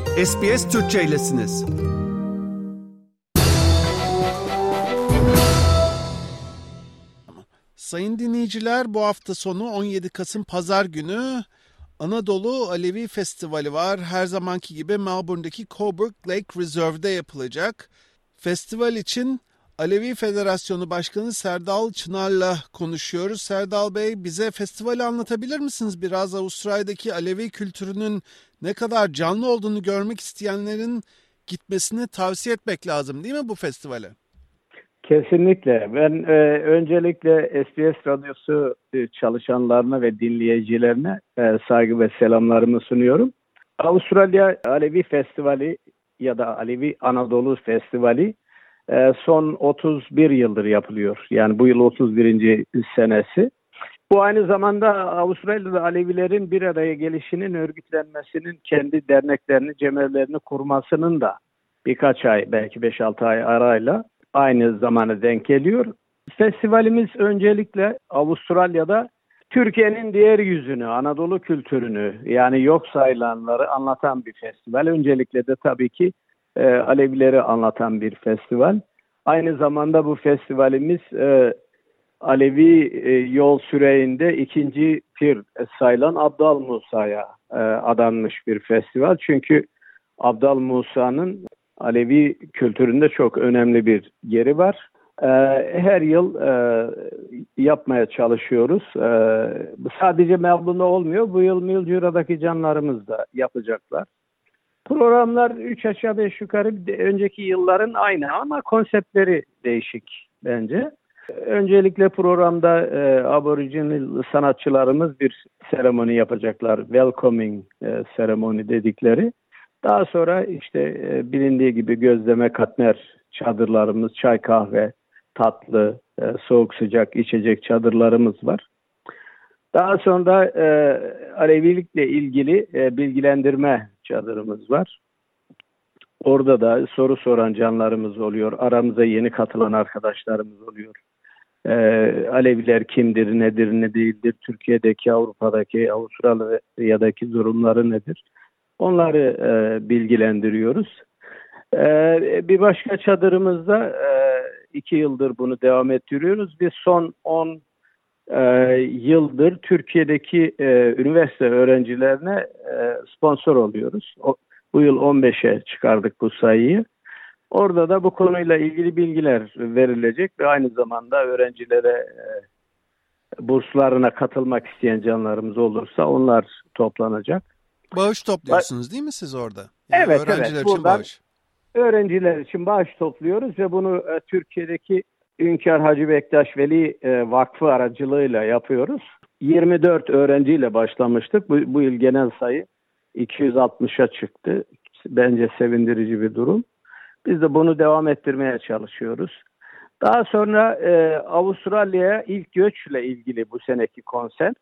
SBS Türkçe'ylesiniz. Sayın dinleyiciler, bu hafta sonu 17 Kasım Pazar günü Anadolu Alevi Festivali var. Her zamanki gibi Melbourne'deki Coburg Lake Reserve'de yapılacak. Festival için Alevi Federasyonu Başkanı Serdal Çınar'la konuşuyoruz. Serdal Bey, bize festivali anlatabilir misiniz? Biraz Avustralya'daki Alevi kültürünün ne kadar canlı olduğunu görmek isteyenlerin gitmesini tavsiye etmek lazım, değil mi bu festivale? Kesinlikle. Ben öncelikle SBS Radyosu çalışanlarına ve dinleyicilerine saygı ve selamlarımı sunuyorum. Avustralya Alevi Festivali ya da Alevi Anadolu Festivali son 31 yıldır yapılıyor. Yani bu yıl 31. senesi. Bu aynı zamanda Avustralya'da Alevilerin bir araya gelişinin, örgütlenmesinin, kendi derneklerini, cemevlerini kurmasının da birkaç ay, belki 5-6 ay arayla aynı zamana denk geliyor. Festivalimiz öncelikle Avustralya'da Türkiye'nin diğer yüzünü, Anadolu kültürünü, yani yok sayılanları anlatan bir festival. Öncelikle de tabii ki Alevileri anlatan bir festival. Aynı zamanda bu festivalimiz Alevi yol süreğinde ikinci pir sayılan Abdal Musa'ya adanmış bir festival. Çünkü Abdal Musa'nın Alevi kültüründe çok önemli bir yeri var. Her yıl yapmaya çalışıyoruz. Sadece Melbourne'da olmuyor. Bu yıl Mildura'daki canlarımız da yapacaklar. Programlar 3 aşağı 5 yukarı önceki yılların aynı ama konseptleri değişik bence. Öncelikle programda Aboriginal sanatçılarımız bir seremoni yapacaklar. Welcoming seremoni dedikleri. Daha sonra işte bilindiği gibi gözleme, katmer çadırlarımız, çay, kahve, tatlı, soğuk sıcak içecek çadırlarımız var. Daha sonra Alevilikle ilgili bilgilendirme çadırımız var. Orada da soru soran canlarımız oluyor. Aramıza yeni katılan arkadaşlarımız oluyor. Aleviler kimdir, nedir, ne değildir? Türkiye'deki, Avrupa'daki, Avustralya'daki durumları nedir? Onları bilgilendiriyoruz. Bir başka çadırımızda 2 yıldır bunu devam ettiriyoruz. Biz son 10 yıldır Türkiye'deki üniversite öğrencilerine sponsor oluyoruz. Bu yıl 15'e çıkardık bu sayıyı. Orada da bu konuyla ilgili bilgiler verilecek ve aynı zamanda öğrencilere burslarına katılmak isteyen canlarımız olursa onlar toplanacak. Bağış topluyorsunuz değil mi siz orada? Yani evet, öğrenciler evet. için bağış. Öğrenciler için bağış topluyoruz ve bunu Türkiye'deki Ünkar Hacı Bektaş Veli Vakfı aracılığıyla yapıyoruz. 24 öğrenciyle başlamıştık. Bu yıl genel sayı 260'a çıktı. Bence sevindirici bir durum. Biz de bunu devam ettirmeye çalışıyoruz. Daha sonra Avustralya'ya ilk göçle ilgili bu seneki konsept.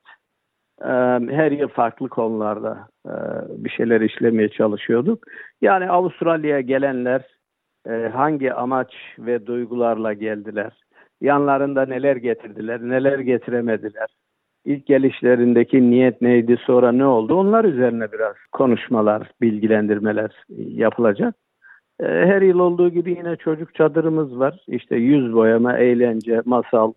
Her yıl farklı konularda bir şeyler işlemeye çalışıyorduk. Yani Avustralya'ya gelenler hangi amaç ve duygularla geldiler? Yanlarında neler getirdiler, neler getiremediler? İlk gelişlerindeki niyet neydi, sonra ne oldu? Onlar üzerine biraz konuşmalar, bilgilendirmeler yapılacak. Her yıl olduğu gibi yine çocuk çadırımız var. İşte yüz boyama, eğlence, masal,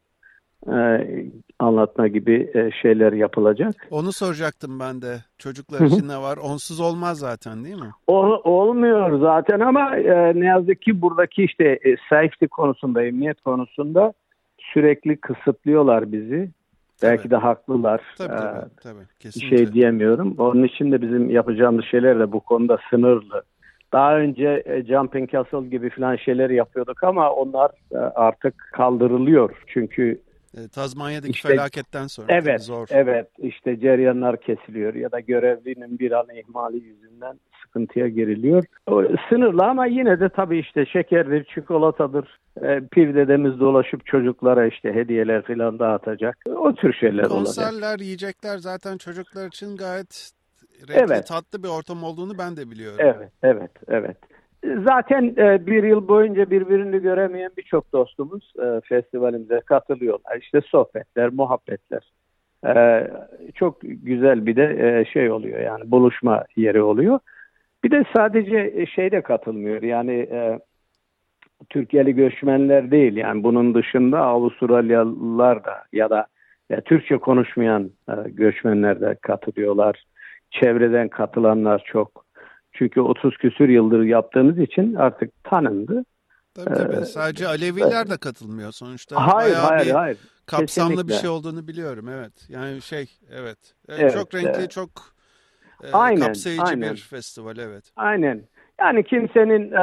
anlatma gibi şeyler yapılacak. Onu soracaktım ben de. Çocuklar için ne var? Onsuz olmaz zaten değil mi? Olmuyor zaten ama ne yazık ki buradaki işte safety konusunda, emniyet konusunda sürekli kısıtlıyorlar bizi. Tabii. Belki de haklılar. Tabii. Bir Kesinlikle. şey diyemiyorum. Onun için de bizim yapacağımız şeyler de bu konuda sınırlı. Daha önce Jumping Castle gibi falan şeyler yapıyorduk ama onlar artık kaldırılıyor. Çünkü Tazmanya'daki felaketten sonra zor. Evet, işte ceryanlar kesiliyor ya da görevlinin bir an ihmali yüzünden sıkıntıya giriliyor. Sınırlı ama yine de tabii işte şekerdir, çikolatadır. Pir dedemiz dolaşıp çocuklara işte hediyeler falan dağıtacak. O tür şeyler olacak. Konserler, yiyecekler zaten çocuklar için gayet renkli, tatlı bir ortam olduğunu ben de biliyorum. Evet. Zaten bir yıl boyunca birbirini göremeyen birçok dostumuz festivalimize katılıyorlar. İşte sohbetler, muhabbetler. Çok güzel bir de şey oluyor yani buluşma yeri oluyor. Bir de sadece de katılmıyor. Yani Türkiye'li göçmenler değil. Yani bunun dışında Avustralyalılar da ya da Türkçe konuşmayan göçmenler de katılıyorlar. Çevreden katılanlar çok. Çünkü 30 küsür yıldır yaptığımız için artık tanındı. Tabii. Sadece Aleviler de katılmıyor sonuçta. Hayır. Kapsamlı Kesinlikle. bir şey olduğunu biliyorum, evet. Yani evet. Evet, çok renkli, çok kapsayıcı bir festival, evet. Aynen. Yani kimsenin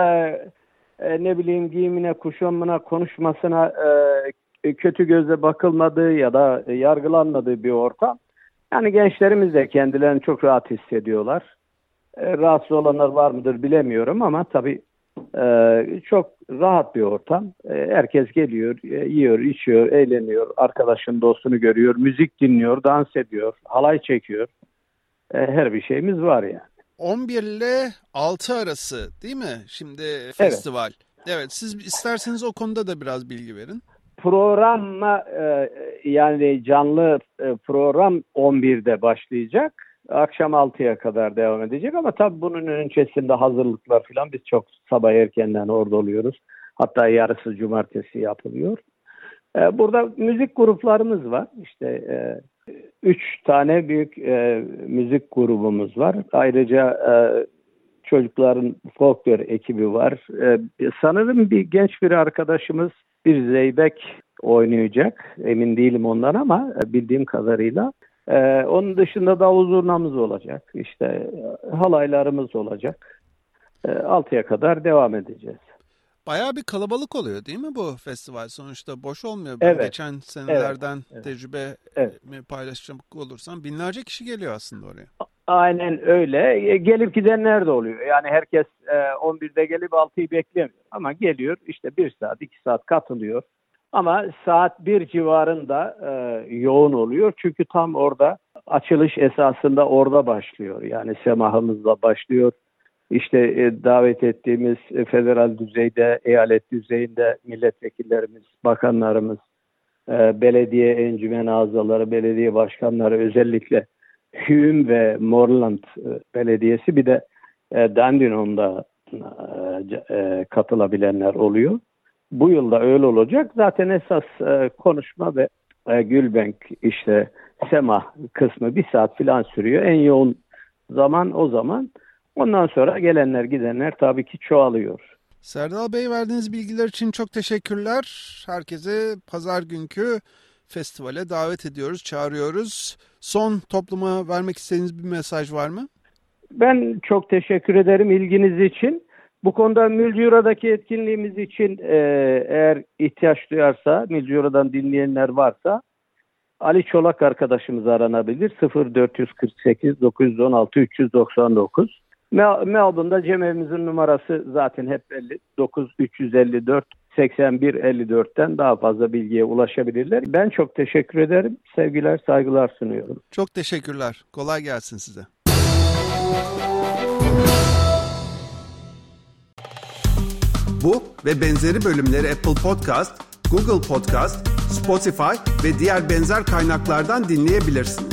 giyimine, kuşamına, konuşmasına kötü gözle bakılmadığı ya da yargılanmadığı bir ortam. Yani gençlerimiz de kendilerini çok rahat hissediyorlar. Rahatsız olanlar var mıdır bilemiyorum ama tabii çok rahat bir ortam. Herkes geliyor, yiyor, içiyor, eğleniyor, arkadaşın, dostunu görüyor, müzik dinliyor, dans ediyor, halay çekiyor. Her bir şeyimiz var yani. 11 ile 6 arası değil mi şimdi festival? Evet, siz isterseniz o konuda da biraz bilgi verin. Programla yani canlı program 11'de başlayacak. Akşam 6'ya kadar devam edecek ama tabii bunun öncesinde hazırlıklar falan biz çok sabah erkenden orada oluyoruz. Hatta yarısı cumartesi yapılıyor. Burada müzik gruplarımız var. İşte 3 tane büyük müzik grubumuz var. Ayrıca çocukların folklor ekibi var. Sanırım bir genç bir arkadaşımız bir zeybek oynayacak. Emin değilim ondan ama bildiğim kadarıyla. Onun dışında davul zurnamız olacak. İşte halaylarımız olacak. 6'ya kadar devam edeceğiz. Bayağı bir kalabalık oluyor değil mi bu festival? Sonuçta boş olmuyor. Ben geçen senelerden tecrübemi paylaşacak olursam binlerce kişi geliyor aslında oraya. Aynen öyle. Gelip gidenler de oluyor. Yani herkes 11'de gelip 6'yı beklemiyor. Ama geliyor işte 1 saat 2 saat katılıyor. Ama saat 1 civarında yoğun oluyor. Çünkü tam orada açılış esasında orada başlıyor. Yani semahımızla başlıyor. İşte davet ettiğimiz federal düzeyde, eyalet düzeyinde milletvekillerimiz, bakanlarımız, belediye encümen azaları, belediye başkanları, özellikle Hume ve Moreland Belediyesi, bir de Dandenong'da katılabilenler oluyor. Bu yılda öyle olacak. Zaten esas konuşma ve Gülbenk işte semah kısmı 1 saat falan sürüyor. En yoğun zaman o zaman. Ondan sonra gelenler gidenler tabii ki çoğalıyor. Serdal Bey, verdiğiniz bilgiler için çok teşekkürler. Herkese pazar günkü festivale davet ediyoruz, çağırıyoruz. Son topluma vermek istediğiniz bir mesaj var mı? Ben çok teşekkür ederim ilginiz için. Bu konuda Mülcura'daki etkinliğimiz için eğer ihtiyaç duyarsa, Mülcura'dan dinleyenler varsa Ali Çolak arkadaşımız aranabilir. 0448 916 399. Melbourne'da cemevimizin numarası zaten hep belli. 9354 8154'ten daha fazla bilgiye ulaşabilirler. Ben çok teşekkür ederim. Sevgiler, saygılar sunuyorum. Çok teşekkürler. Kolay gelsin size. Bu ve benzeri bölümleri Apple Podcast, Google Podcast, Spotify ve diğer benzer kaynaklardan dinleyebilirsin.